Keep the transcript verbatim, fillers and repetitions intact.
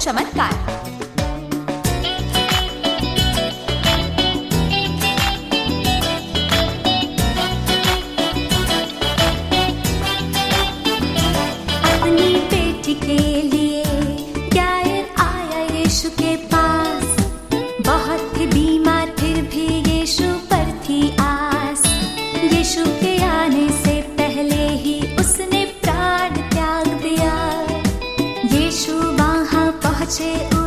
चमत्कार। अपनी बेटी के लिए गायर आया यीशु के पास। बहुत ही बीमार फिर भी यीशु पर थी आस। यीशु के आने से पहले ही उसने प्राण त्याग दिया। यीशु वहाँ पहुँचे।